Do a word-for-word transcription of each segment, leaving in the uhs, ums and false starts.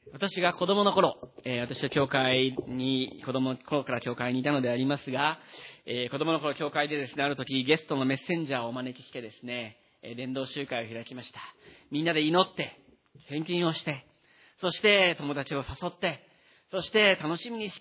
私が子供の頃、えー、私は教会に、子供の頃から教会にいたのでありますが、えー、子供の頃教会でですね、ある時ゲストのメッセンジャーをお招きしてですね、えー、伝道集会を開きました。みんなで祈って、献金をして、そして友達を誘って、そして楽しみにして、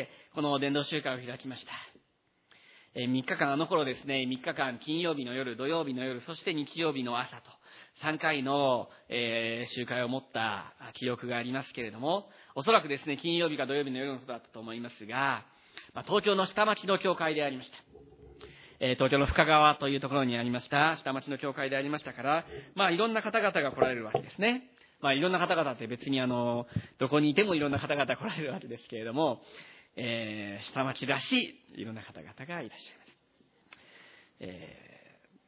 この伝道集会を開きました。えー、みっかかん、あの頃ですね、みっかかん、金曜日の夜、土曜日の夜、そして日曜日の朝と、さんかいの、えー、集会を持った記憶がありますけれども、おそらくですね、金曜日か土曜日の夜のことだったと思いますが、まあ、東京の下町の教会でありました。えー、東京の深川というところにありました下町の教会でありましたから、まあいろんな方々が来られるわけですね。まあいろんな方々って別にあの、どこにいてもいろんな方々来られるわけですけれども、えー、下町らしいいろんな方々がいらっしゃいます。えー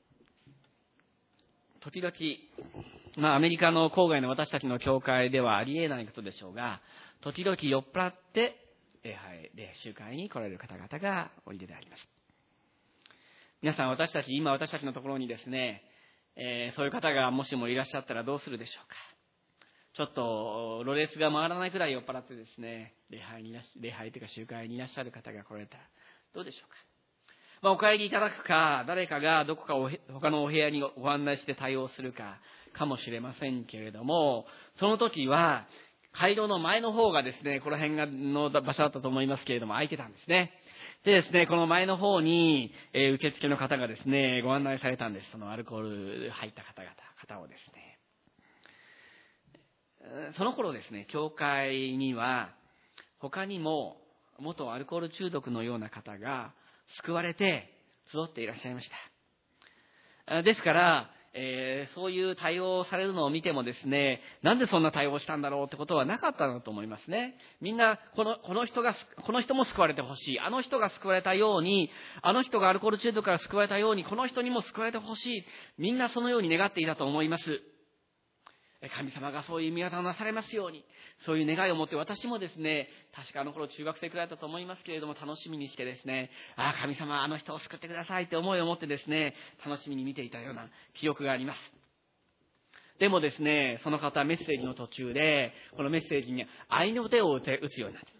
時々、まあアメリカの郊外の私たちの教会ではありえないことでしょうが、時々酔っ払って礼拝、礼集会に来られる方々がおいでであります。皆さん、私たち、今私たちのところにですね、えー、そういう方がもしもいらっしゃったらどうするでしょうか。ちょっと、ろれつが回らないくらい酔っ払ってですね、礼拝にいらっしゃ、礼拝というか集会にいらっしゃる方が来られたらどうでしょうか。まあ、お帰りいただくか、誰かがどこかお他のお部屋にご案内して対応するか、かもしれませんけれども、その時は、街道の前の方がですね、この辺がの場所だったと思いますけれども、空いてたんですね。でですね、この前の方に、えー、受付の方がですね、ご案内されたんです。そのアルコール入った方々、方をですね。その頃ですね、教会には、他にも、元アルコール中毒のような方が、救われて集っていらっしゃいました。ですから、えー、そういう対応をされるのを見てもですね、なんでそんな対応をしたんだろうってことはなかったんだと思いますね。みんなこの、この人が、この人も救われてほしい。あの人が救われたように、あの人がアルコール中毒から救われたように、この人にも救われてほしい。みんなそのように願っていたと思います。神様がそういう御業をなされますように、そういう願いを持って、私もですね、確かあの頃中学生くらいだったと思いますけれども、楽しみにしてですね、ああ神様あの人を救ってくださいって思いを持ってですね、楽しみに見ていたような記憶があります。でもですね、その方はメッセージの途中で、このメッセージに愛の手を打て打つようになって、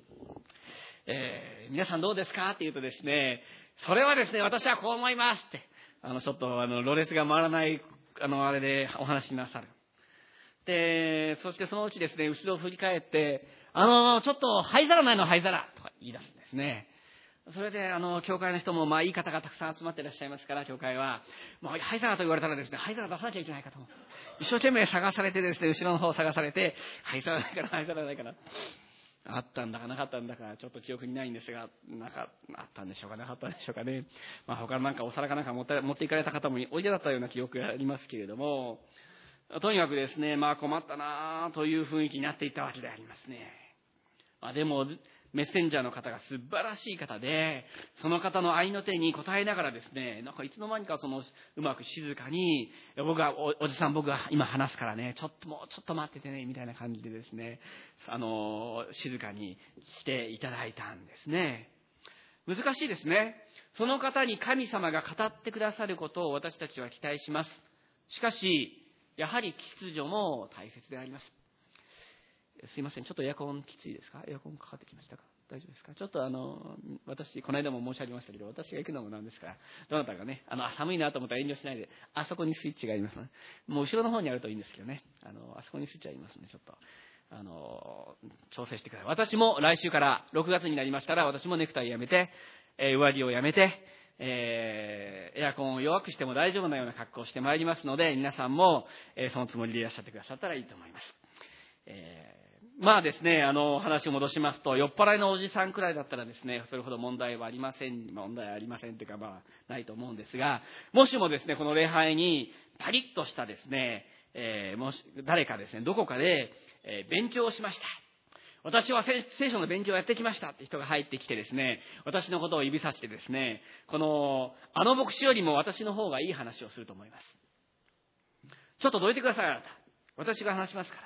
えー、皆さんどうですかって言うとですね、それはですね、私はこう思いますって、あのちょっとあのろれつが回らないあのあれでお話しなさる。で、そしてそのうちですね、後ろを振り返って、あの、ちょっと灰皿ないの灰皿とか言い出すんですね。それで、あの、教会の人も、まあ、いい方がたくさん集まっていらっしゃいますから、教会は。もう、灰皿と言われたらですね、灰皿出さなきゃいけないかと。一生懸命探されてですね、後ろの方を探されて、灰皿ないから、灰皿ないから。あったんだかなかったんだか、ちょっと記憶にないんですが、なんか、あったんでしょうかなかったんでしょうかね。まあ、他のなんかお皿かなんか持って、持っていかれた方もおいでだったような記憶がありますけれども、とにかくですね、まあ困ったなという雰囲気になっていったわけでありますね。まあ、でも、メッセンジャーの方が素晴らしい方で、その方の愛の手に応えながらですね、なんかいつの間にかそのうまく静かに、僕は お, おじさん僕が今話すからね、ちょっともうちょっと待っててね、みたいな感じでですね、あの、静かにしていただいたんですね。難しいですね。その方に神様が語ってくださることを私たちは期待します。しかし、やはり秩序も大切であります。すいません、ちょっとエアコンきついですか？エアコンかかってきましたか？大丈夫ですか？ちょっとあの、私、この間も申し上げましたけど、私が行くのもなんですから、どなたかね、あの、寒いなと思ったら遠慮しないで、あそこにスイッチがありますので、もう後ろの方にあるといいんですけどね、あの、あそこにスイッチありますので、ちょっと、あの、調整してください。私も来週からろくがつになりましたら、私もネクタイやめて、えー、上着をやめて、えー、エアコンを弱くしても大丈夫なような格好をしてまいりますので、皆さんも、えー、そのつもりでいらっしゃってくださったらいいと思います。えー、まあですね、あの話を戻しますと、酔っ払いのおじさんくらいだったらですね、それほど問題はありません、問題はありませんというか、まあないと思うんですが、もしもですね、この礼拝にパリッとしたですね、えー、もし誰かですね、どこかで、えー、勉強をしました。私は聖書の勉強をやってきましたって人が入ってきてですね、私のことを指さしてですね、この、あの牧師よりも私の方がいい話をすると思います。ちょっとどいてください、あなた。私が話しますから。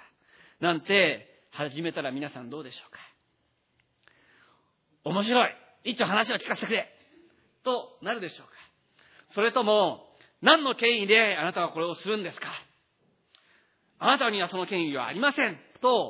なんて始めたら皆さんどうでしょうか。面白い。一応話を聞かせてくれ。となるでしょうか。それとも、何の権威であなたはこれをするんですか。あなたにはその権威はありません。と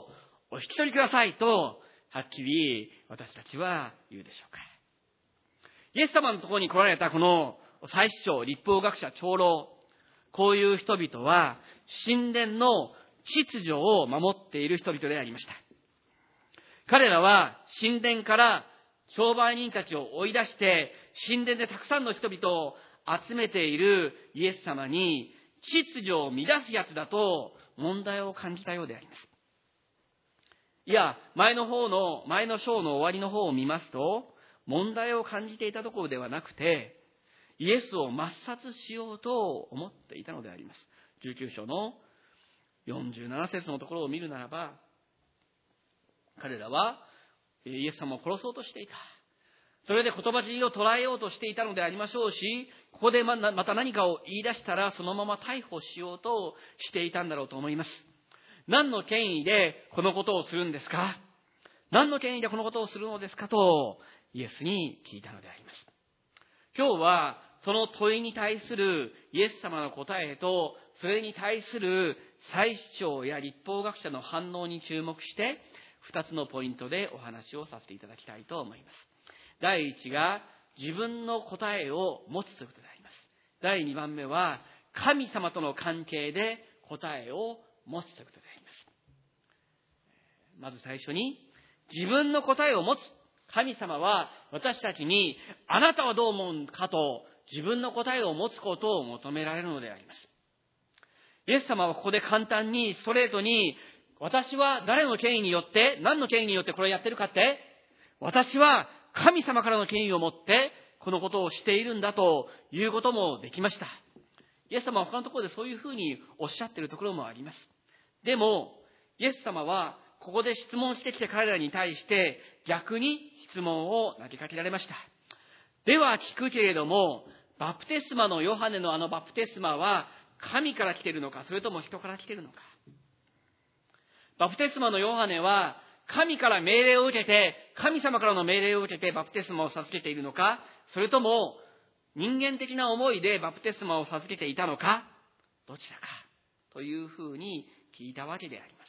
お引き取りくださいと、はっきり私たちは言うでしょうか。イエス様のところに来られたこの祭司長、律法学者、長老、こういう人々は神殿の秩序を守っている人々でありました。彼らは神殿から商売人たちを追い出して、神殿でたくさんの人々を集めているイエス様に秩序を乱すやつだと問題を感じたようであります。いや、前の方の、前の章の終わりの方を見ますと、問題を感じていたところではなくて、イエスを抹殺しようと思っていたのであります。じゅうきゅう章のよんじゅうなな節のところを見るならば、彼らはイエス様を殺そうとしていた。それで言葉尻を捉えようとしていたのでありましょうし、ここでまた何かを言い出したらそのまま逮捕しようとしていたんだろうと思います。何の権威でこのことをするんですか？何の権威でこのことをするのですかとイエスに聞いたのであります。今日はその問いに対するイエス様の答えと、それに対する祭司長や律法学者の反応に注目して、二つのポイントでお話をさせていただきたいと思います。第一が自分の答えを持つということであります。第二番目は神様との関係で答えを持つということであります。まず最初に自分の答えを持つ。神様は私たちにあなたはどう思うかと自分の答えを持つことを求められるのであります。イエス様はここで簡単にストレートに、私は誰の権威によって、何の権威によってこれをやってるかって、私は神様からの権威を持ってこのことをしているんだということもできました。イエス様は他のところでそういうふうにおっしゃっているところもあります。でもイエス様はここで質問してきて彼らに対して逆に質問を投げかけられました。では聞くけれども、バプテスマのヨハネのあのバプテスマは神から来ているのか、それとも人から来ているのか。バプテスマのヨハネは神から命令を受けて、神様からの命令を受けてバプテスマを授けているのか、それとも人間的な思いでバプテスマを授けていたのか、どちらかというふうに聞いたわけであります。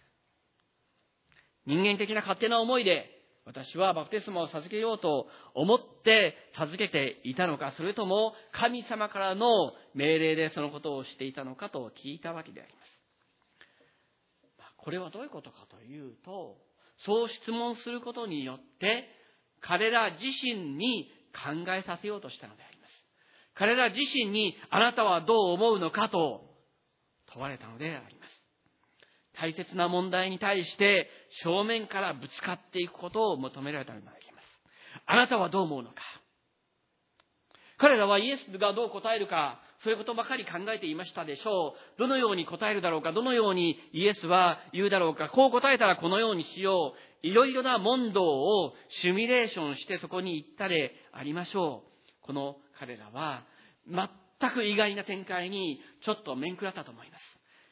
人間的な勝手な思いで私はバプテスマを授けようと思って授けていたのか、それとも神様からの命令でそのことをしていたのかと聞いたわけであります。これはどういうことかというと、そう質問することによって彼ら自身に考えさせようとしたのであります。彼ら自身にあなたはどう思うのかと問われたのであります。大切な問題に対して正面からぶつかっていくことを求められたのであります。あなたはどう思うのか。彼らはイエスがどう答えるか、そういうことばかり考えていましたでしょう。どのように答えるだろうか、どのようにイエスは言うだろうか、こう答えたらこのようにしよう。いろいろな問答をシミュレーションしてそこに行ったでありましょう。この彼らは全く意外な展開にちょっと面食らったと思います。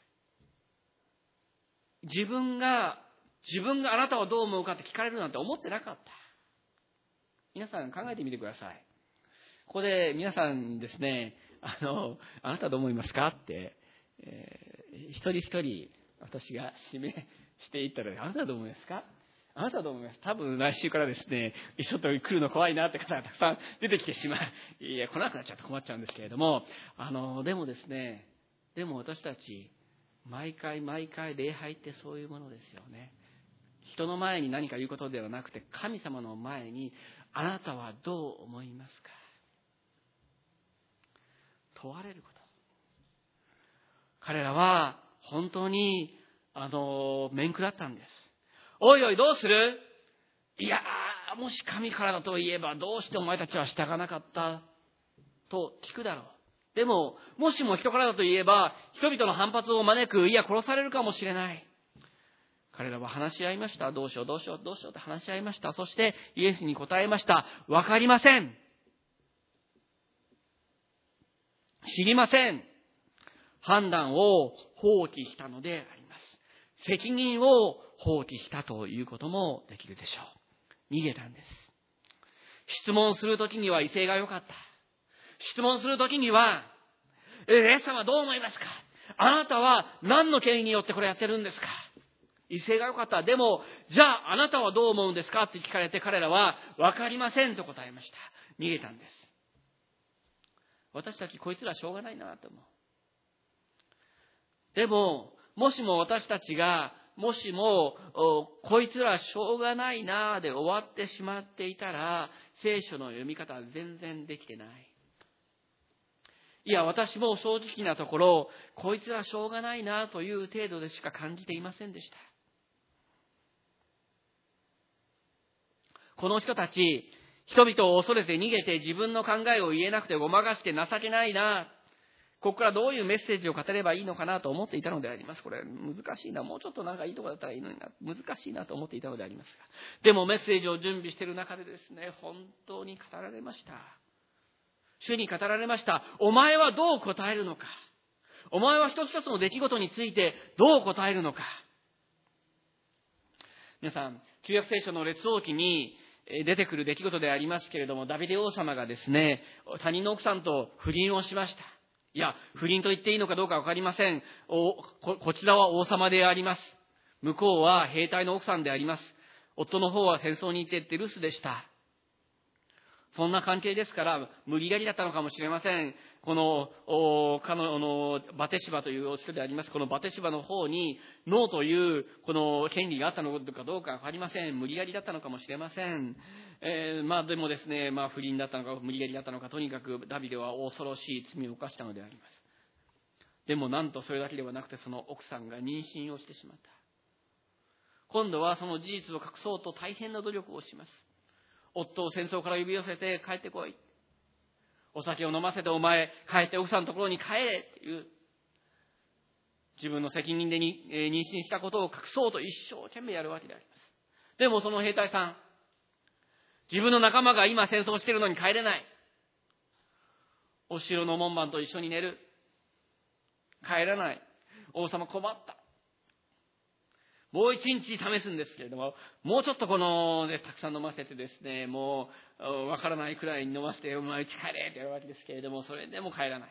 自分が、自分があなたはどう思うかって聞かれるなんて思ってなかった。皆さん考えてみてください。ここで皆さんですね、あの、あなたはどう思いますかって、えー、一人一人私が指名していったら、あなたはどう思いますか？あなたはどう思います？多分来週からですね、ちょっと来るの怖いなって方がたくさん出てきてしまう。いや、来なくなっちゃって困っちゃうんですけれども、あの、でもですね、でも私たち、毎回毎回礼拝ってそういうものですよね。人の前に何か言うことではなくて、神様の前にあなたはどう思いますか？問われること。彼らは本当にあの面食らったんです。おいおいどうする？いやー、もし神からだと言えばどうしてお前たちは従わなかったと聞くだろう。でも、もしも人からだと言えば、人々の反発を招く、いや殺されるかもしれない。彼らは話し合いました。どうしようどうしようどうしようと話し合いました。そしてイエスに答えました。わかりません。知りません。判断を放棄したのであります。責任を放棄したということもできるでしょう。逃げたんです。質問するときには威勢が良かった。質問するときには、イエス様どう思いますか？あなたは何の権威によってこれやってるんですか？ 威勢が良かった。でも、じゃああなたはどう思うんですかって聞かれて、彼らは分かりませんと答えました。逃げたんです。私たちこいつらしょうがないなと思う。でも、もしも私たちが、もしも、こいつらしょうがないなで終わってしまっていたら、聖書の読み方は全然できてない。いや、私も正直なところ、こいつらしょうがないなという程度でしか感じていませんでした。この人たち、人々を恐れて逃げて自分の考えを言えなくてごまかして情けないな。ここからどういうメッセージを語ればいいのかなと思っていたのであります。これ難しいな。もうちょっとなんかいいところだったらいいのにな。難しいなと思っていたのでありますが。でもメッセージを準備している中でですね、本当に語られました。主に語られました。お前はどう答えるのか。お前は一つ一つの出来事についてどう答えるのか。皆さん、旧約聖書の列王記に出てくる出来事でありますけれども、ダビデ王様がですね、他人の奥さんと不倫をしました。いや、不倫と言っていいのかどうかわかりません。お こ, こちらは王様であります。向こうは兵隊の奥さんであります。夫の方は戦争に行ってって留守でした。そんな関係ですから、無理やりだったのかもしれません。この、彼のバテシバという人であります。このバテシバの方に、ノーという、この権利があったのかどうかわかりません。無理やりだったのかもしれません。えー、まあでもですね、まあ不倫だったのか、無理やりだったのか、とにかくダビデは恐ろしい罪を犯したのであります。でもなんとそれだけではなくて、その奥さんが妊娠をしてしまった。今度はその事実を隠そうと大変な努力をします。夫を戦争から呼び寄せて帰ってこい。お酒を飲ませてお前帰って奥さんのところに帰れっていう。自分の責任でに、えー、妊娠したことを隠そうと一生懸命やるわけであります。でもその兵隊さん、自分の仲間が今戦争しているのに帰れない。お城の門番と一緒に寝る。帰らない。王様困った。もう一日試すんですけれども、もうちょっとこの、ね、たくさん飲ませてですね、もうわからないくらいに飲ませて、お前うち帰れってやるわけですけれども、それでも帰らない。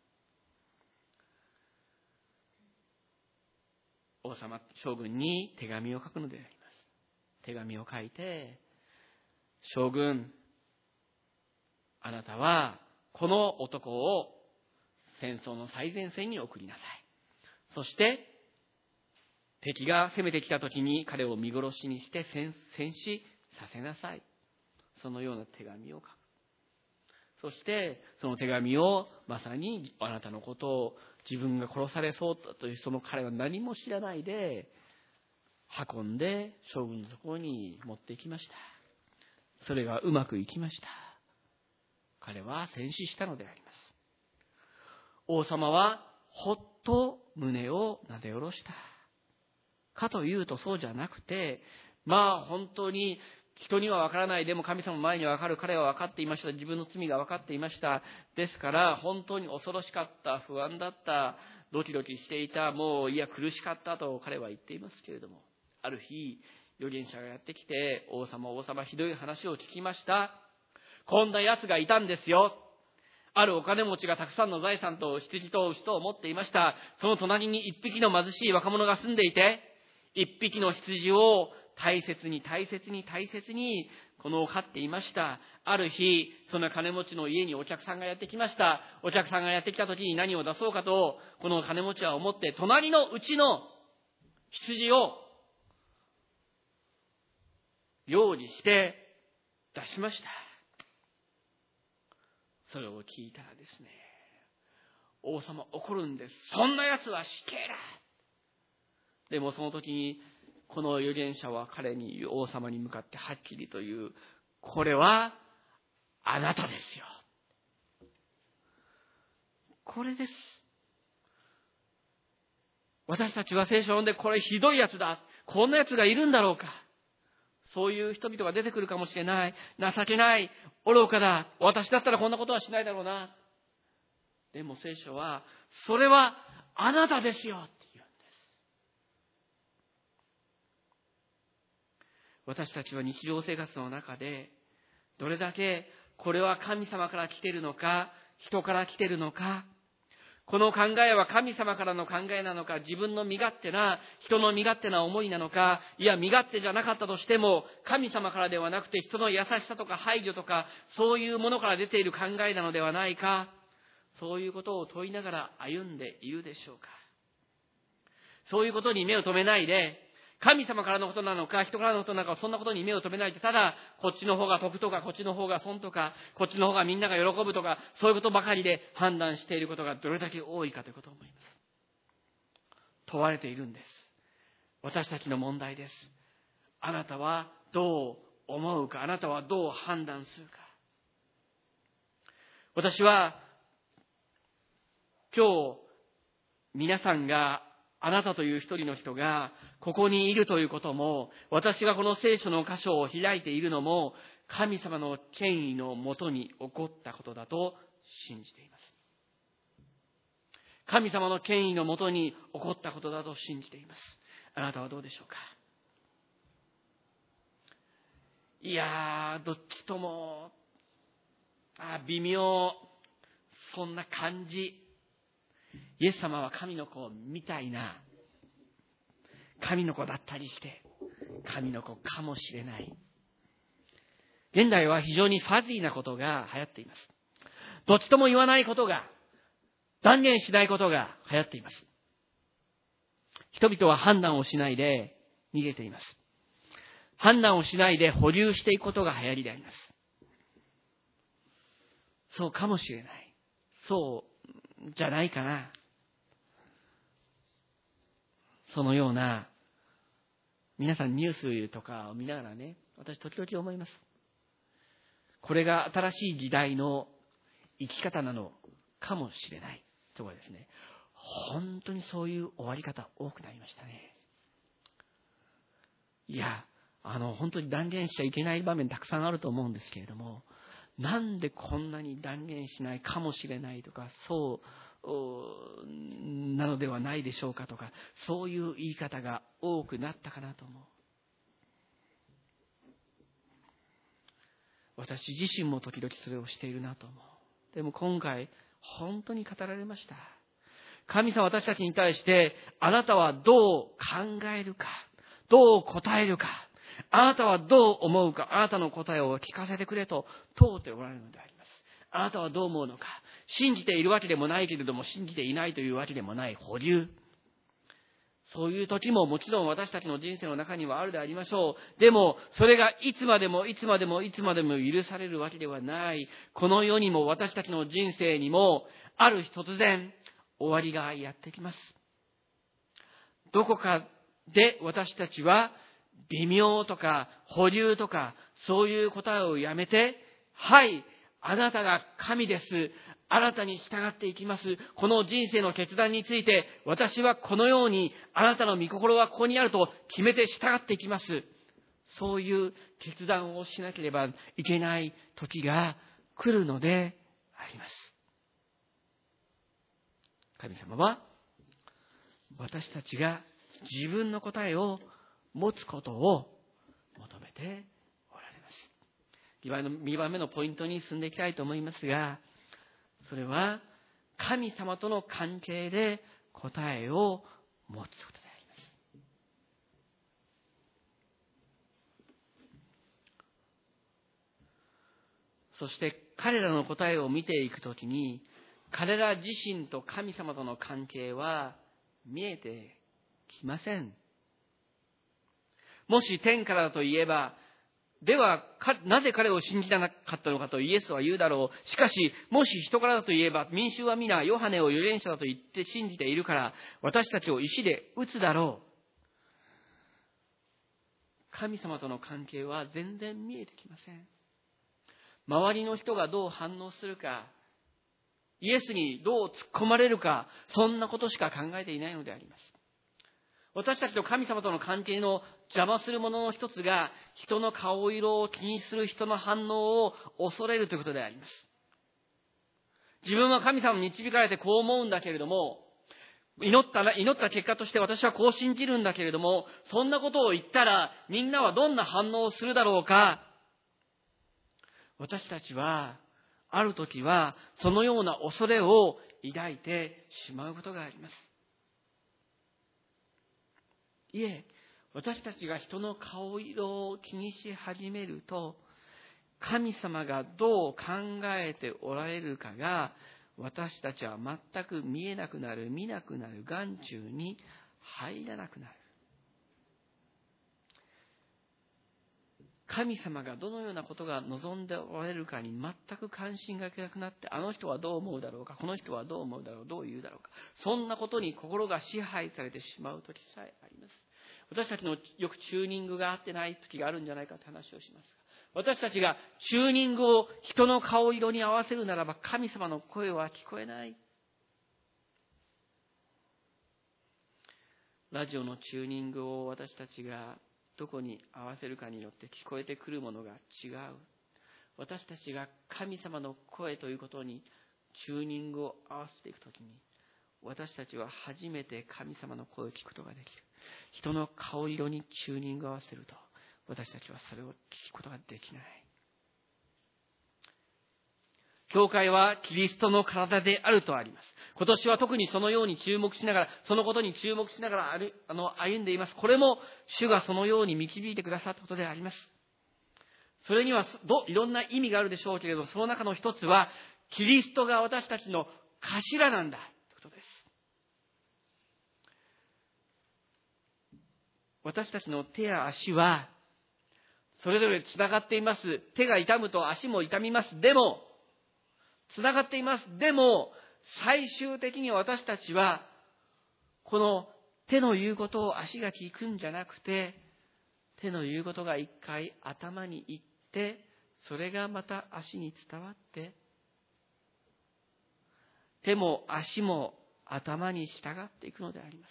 王様、将軍に手紙を書くのであります。手紙を書いて、将軍、あなたはこの男を戦争の最前線に送りなさい。そして敵が攻めてきた時に彼を見殺しにして戦死させなさい。そのような手紙を書く。そしてその手紙をまさにあなたのことを自分が殺されそうだというその彼は何も知らないで運んで将軍のところに持っていきました。それがうまくいきました。彼は戦死したのであります。王様はほっと胸をなで下ろした。かというとそうじゃなくて、まあ本当に人にはわからない、でも神様の前にはわかる、彼は分かっていました。自分の罪が分かっていました。ですから本当に恐ろしかった、不安だった、ドキドキしていた、もういや苦しかったと彼は言っていますけれども、ある日預言者がやってきて、王様王様ひどい話を聞きました。こんな奴がいたんですよ。あるお金持ちがたくさんの財産と羊と牛とを持っていました。その隣に一匹の貧しい若者が住んでいて、一匹の羊を大切に大切に大切にこの飼っていました。ある日、その金持ちの家にお客さんがやってきました。お客さんがやってきた時に何を出そうかと、この金持ちは思って、隣のうちの羊を用意して出しました。それを聞いたらですね、王様怒るんです。そんな奴は死刑だ。でもその時にこの預言者は彼に王様に向かってはっきりと言う。これはあなたですよ。これです。私たちは聖書を読んで、これひどいやつだ、こんなやつがいるんだろうか、そういう人々が出てくるかもしれない。情けない、愚かだ、私だったらこんなことはしないだろうな。でも聖書はそれはあなたですよって言うんです。私たちは日常生活の中でどれだけこれは神様から来ているのか、人から来ているのか、 この考えは神様からの考えなのか、自分の身勝手な、人の身勝手な思いなのか、いや身勝手じゃなかったとしても、神様からではなくて人の優しさとか配慮とか、そういうものから出ている考えなのではないか、そういうことを問いながら歩んでいるでしょうか。そういうことに目を留めないで、神様からのことなのか、人からのことなのか、そんなことに目を留めないで、ただ、こっちの方が得とか、こっちの方が損とか、こっちの方がみんなが喜ぶとか、そういうことばかりで判断していることがどれだけ多いかということを思います。問われているんです。私たちの問題です。あなたはどう思うか、あなたはどう判断するか。私は、今日、皆さんが、あなたという一人の人がここにいるということも、私がこの聖書の箇所を開いているのも、神様の権威のもとに起こったことだと信じています。神様の権威のもとに起こったことだと信じています。あなたはどうでしょうか。いやー、どっちとも、あ微妙、そんな感じ。イエス様は神の子みたいな、神の子だったりして、神の子かもしれない。現代は非常にファジーなことが流行っています。どっちとも言わないことが、断言しないことが流行っています。人々は判断をしないで逃げています。判断をしないで保留していくことが流行りであります。そうかもしれない。そうじゃないかな。そのような、皆さんニュースとかを見ながらね、私時々思います。これが新しい時代の生き方なのかもしれない。ところですね。本当にそういう終わり方多くなりましたね。いや、あの、本当に断言しちゃいけない場面たくさんあると思うんですけれども、なんでこんなに断言しないかもしれないとか、そうなのではないでしょうかとか、そういう言い方が多くなったかなと思う。私自身も時々それをしているなと思う。でも今回本当に語られました。神様、私たちに対してあなたはどう考えるか、どう答えるか、あなたはどう思うか、あなたの答えを聞かせてくれと問うておられるのであります。あなたはどう思うのか。信じているわけでもないけれども信じていないというわけでもない保留。そういう時ももちろん私たちの人生の中にはあるでありましょう。でもそれがいつまでもいつまでもいつまでも許されるわけではない。この世にも私たちの人生にもある日突然終わりがやってきます。どこかで私たちは微妙とか保留とかそういう答えをやめて、はい、あなたが神です。あなたに従っていきます。この人生の決断について私はこのようにあなたの御心はここにあると決めて従っていきます。そういう決断をしなければいけない時が来るのであります。神様は私たちが自分の答えを持つことを求めておられます。にばんめのポイントに進んでいきたいと思いますが、それは神様との関係で答えを持つことであります。そして彼らの答えを見ていくときに、彼ら自身と神様との関係は見えてきません。もし天からだと言えば、ではなぜ彼を信じなかったのかとイエスは言うだろう。しかしもし人からだと言えば、民衆は皆ヨハネを預言者だと言って信じているから、私たちを石で打つだろう。神様との関係は全然見えてきません。周りの人がどう反応するか、イエスにどう突っ込まれるか、そんなことしか考えていないのであります。私たちと神様との関係の邪魔するものの一つが、人の顔色を気にする人の反応を恐れるということであります。自分は神様に導かれてこう思うんだけれども、祈ったな、祈った結果として私はこう信じるんだけれども、そんなことを言ったらみんなはどんな反応をするだろうか。私たちはある時はそのような恐れを抱いてしまうことがあります。いえ、私たちが人の顔色を気にし始めると、神様がどう考えておられるかが、私たちは全く見えなくなる、見なくなる、眼中に入らなくなる。神様がどのようなことが望んでおられるかに全く関心がなくなって、あの人はどう思うだろうか、この人はどう思うだろう、どう言うだろうか、そんなことに心が支配されてしまう時さえあります。私たちのよくチューニングが合ってない時があるんじゃないかという話をしますが、私たちがチューニングを人の顔色に合わせるならば、神様の声は聞こえない。ラジオのチューニングを私たちがどこに合わせるかによって聞こえてくるものが違う。私たちが神様の声ということにチューニングを合わせていくときに、私たちは初めて神様の声を聞くことができる。人の顔色にチューニングを合わせると、私たちはそれを聞くことができない。教会はキリストの体であるとあります。今年は特にそのように注目しながら、そのことに注目しながらあるあの歩んでいます。これも主がそのように導いてくださったことであります。それにはどいろんな意味があるでしょうけれど、その中の一つは、キリストが私たちの頭なんだということです。私たちの手や足はそれぞれつながっています。手が痛むと足も痛みます。でもつながっています。でも最終的に私たちはこの手の言うことを足が聞くんじゃなくて、手の言うことが一回頭に行って、それがまた足に伝わって、手も足も頭に従っていくのであります。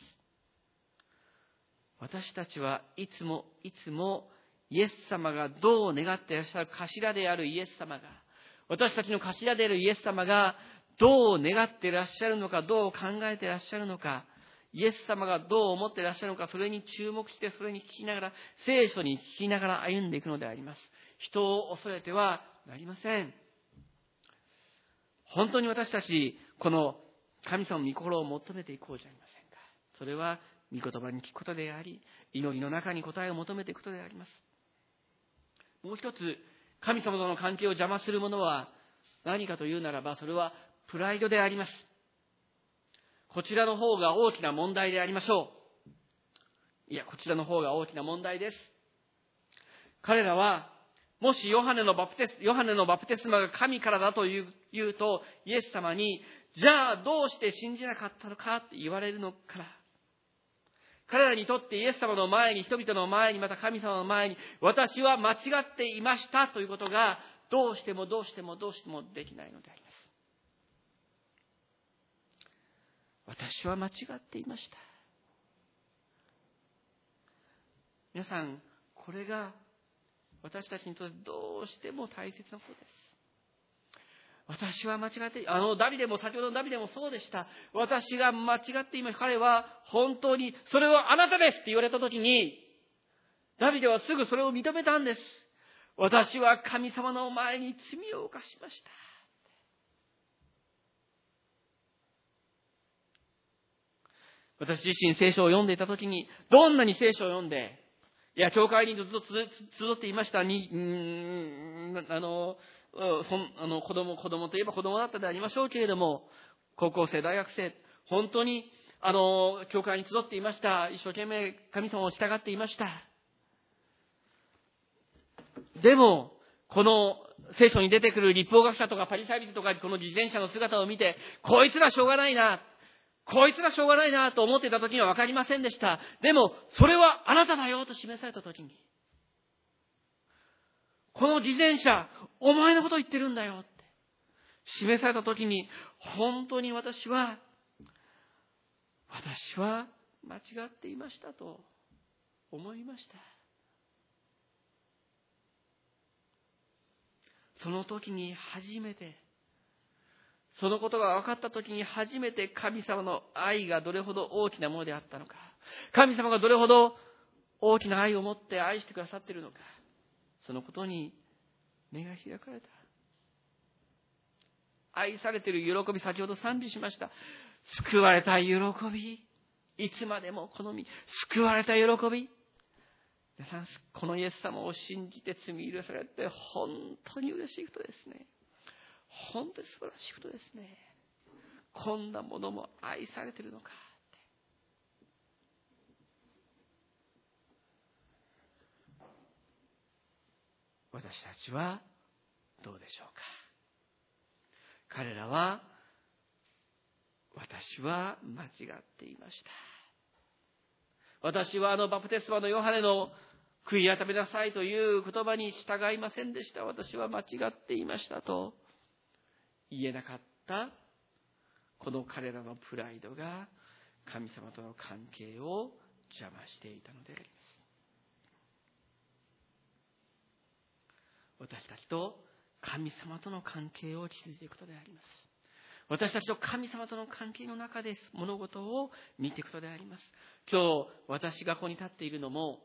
私たちはいつもいつもイエス様がどう願っていらっしゃる頭であるイエス様が、私たちの頭であるイエス様がどう願っていらっしゃるのか、どう考えていらっしゃるのか、イエス様がどう思っていらっしゃるのか、それに注目して、それに聞きながら、聖書に聞きながら歩んでいくのであります。人を恐れてはなりません。本当に私たち、この神様の御心を求めていこうじゃありませんか。それは御言葉に聞くことであり、祈りの中に答えを求めていくことであります。もう一つ、神様との関係を邪魔するものは何かというならば、それはプライドであります。こちらの方が大きな問題でありましょう。いや、こちらの方が大きな問題です。彼らは、もしヨハネのバプテス、ヨハネのバプテスマが神からだという言うと、イエス様に、じゃあどうして信じなかったのかって言われるのから、彼らにとってイエス様の前に、人々の前に、また神様の前に、私は間違っていましたということが、どうしてもどうしてもどうしてもできないのであります。私は間違っていました。皆さん、これが私たちにとってどうしても大切なことです。私は間違って、あのダビデも、先ほどのダビデもそうでした。私が間違っています。彼は本当に、それはあなたですって言われたときに、ダビデはすぐそれを認めたんです。私は神様の前に罪を犯しました。私自身聖書を読んでいたときに、どんなに聖書を読んで、いや、教会にずっと集っていましたに、うーん、あの、そんあの子供、子供といえば子供だったでありましょうけれども、高校生、大学生、本当に、あの、教会に集っていました。一生懸命神様を従っていました。でも、この聖書に出てくる律法学者とかパリサイ人とか、この偽善者の姿を見て、こいつらしょうがないな。こいつがしょうがないなと思っていたときには分かりませんでした。でも、それはあなただよと示されたときに、この偽善者、お前のことを言ってるんだよって示されたときに、本当に私は、私は間違っていましたと思いました。その時に初めて、そのことが分かったときに初めて神様の愛がどれほど大きなものであったのか、神様がどれほど大きな愛を持って愛してくださっているのか、そのことに目が開かれた。 愛されている喜び、先ほど賛美しました。救われた喜び。いつまでもこのみ、救われた喜び。皆さん、このイエス様を信じて罪許されて、本当に嬉しいことですね。本当に素晴らしいことですね。こんなものも愛されているのかって。私たちはどうでしょうか。彼らは、私は間違っていました。私はあのバプテスマのヨハネの悔い改めなさいという言葉に従いませんでした。私は間違っていましたと言えなかったこの彼らのプライドが神様との関係を邪魔していたのであります。私たちと神様との関係を築いていくことであります。私たちと神様との関係の中で物事を見ていくことであります。今日私がここに立っているのも、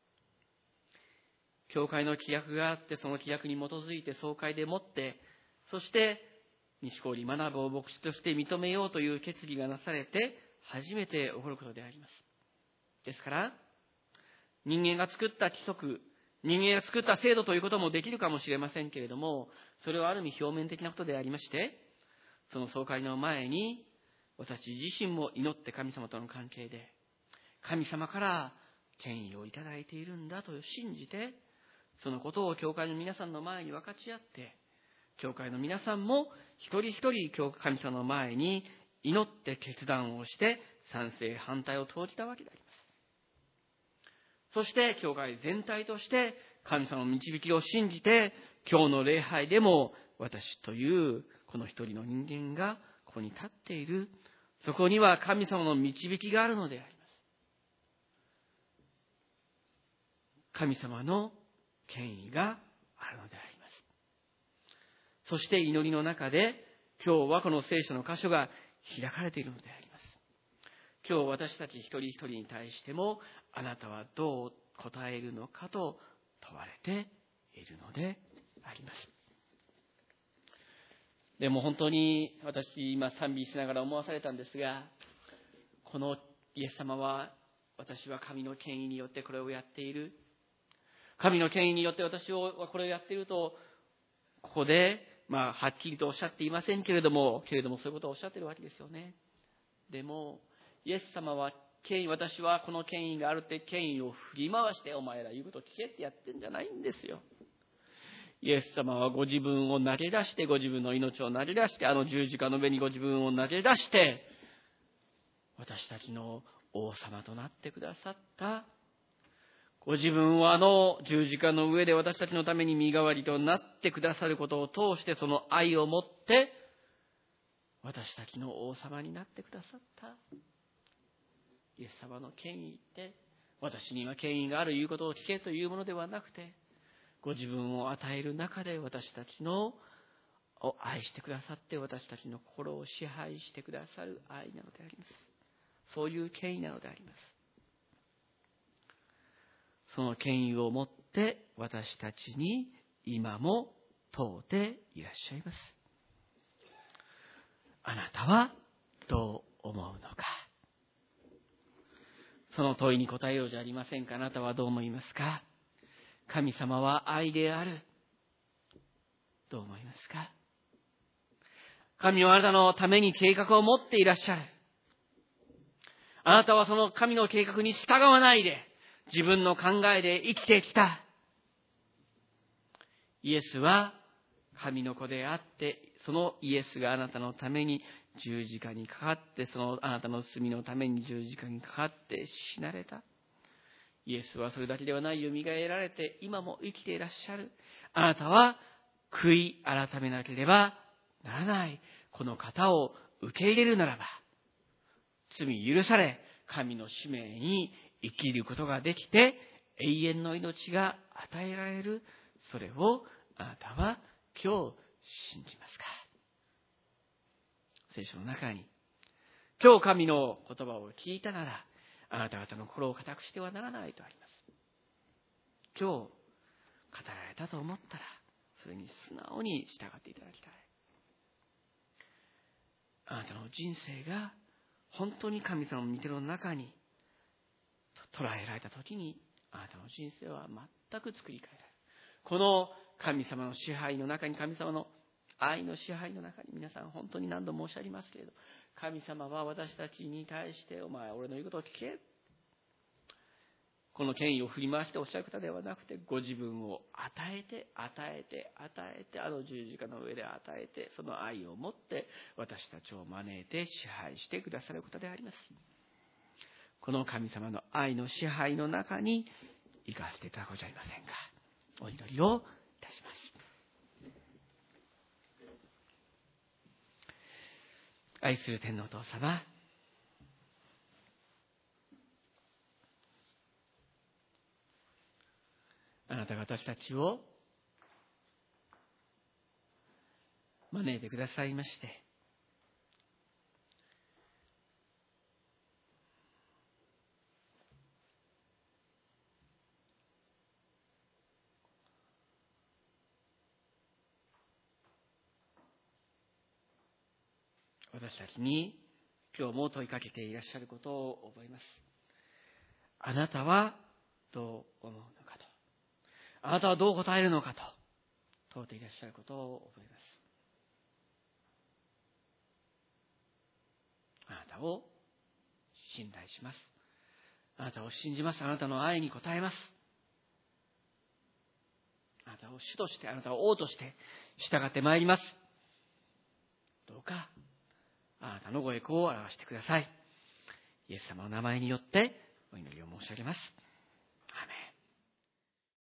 教会の規約があって、その規約に基づいて総会でもって、そして西郡学ぶを牧師として認めようという決議がなされて初めて起こることであります。ですから人間が作った規則、人間が作った制度ということもできるかもしれませんけれども、それはある意味表面的なことでありまして、その総会の前に私自身も祈って神様との関係で神様から権威をいただいているんだと信じて、そのことを教会の皆さんの前に分かち合って、教会の皆さんも一人一人神様の前に祈って決断をして賛成反対を投じたわけであります。そして教会全体として神様の導きを信じて、今日の礼拝でも私というこの一人の人間がここに立っている。そこには神様の導きがあるのであります。神様の権威があるのであります。そして祈りの中で今日はこの聖書の箇所が開かれているのであります。今日私たち一人一人に対しても、あなたはどう答えるのかと問われているのであります。でも本当に私今賛美しながら思わされたんですが、このイエス様は、私は神の権威によってこれをやっている、神の権威によって私はこれをやっていると、ここでまあはっきりとおっしゃっていませんけれども、けれどもそういうことをおっしゃっているわけですよね。でもイエス様は権威、私はこの権威があるって権威を振り回して、お前ら言うことを聞けってやってるんじゃないんですよ。イエス様はご自分を投げ出して、ご自分の命を投げ出して、あの十字架の上にご自分を投げ出して、私たちの王様となってくださった。ご自分はあの十字架の上で私たちのために身代わりとなってくださることを通して、その愛をもって私たちの王様になってくださった。イエス様の権威って、私には権威があるいうことを聞けというものではなくて、ご自分を与える中で私たちのを愛してくださって、私たちの心を支配してくださる愛なのであります。そういう権威なのであります。その権威をもって私たちに今も問うていらっしゃいます。あなたはどう思うのか。その問いに答えようじゃありませんか。あなたはどう思いますか。神様は愛である。どう思いますか。神はあなたのために計画を持っていらっしゃる。あなたはその神の計画に従わないで、自分の考えで生きてきた。イエスは神の子であって、そのイエスがあなたのために十字架にかかって、そのあなたの罪のために十字架にかかって死なれた。イエスはそれだけではない、よみがえられて今も生きていらっしゃる。あなたは悔い改めなければならない。この方を受け入れるならば、罪許され、神の使命に生きることができて、永遠の命が与えられる。それをあなたは今日信じますか。聖書の中に、今日神の言葉を聞いたなら、あなた方の心を固くしてはならないとあります。今日語られたと思ったら、それに素直に従っていただきたい。 あなたの人生が本当に神様の御手の中に捉えられたときに、あなたの人生は全く作り変えられる。この神様の支配の中に、神様の愛の支配の中に、皆さん本当に何度も申し上げますけれど、神様は私たちに対して、お前俺の言うことを聞け、この権威を振り回しておっしゃる方ではなくて、ご自分を与えて与えて与えて、あの十字架の上で与えて、その愛を持って私たちを招いて支配してくださる方であります。この神様の愛の支配の中に生かしていただこうじゃありませんか。お祈りをいたします。愛する天のお父様、あなたが私たちを招いてくださいまして、私たちに今日も問いかけていらっしゃることを覚えます。あなたはどう思うのかと、あなたはどう答えるのかと問うていらっしゃることを覚えます。あなたを信頼します。あなたを信じます。あなたの愛に応えます。あなたを主として、あなたを王として従ってまいります。どうかあなたのご栄光を表してください。イエス様の名前によってお祈りを申し上げます。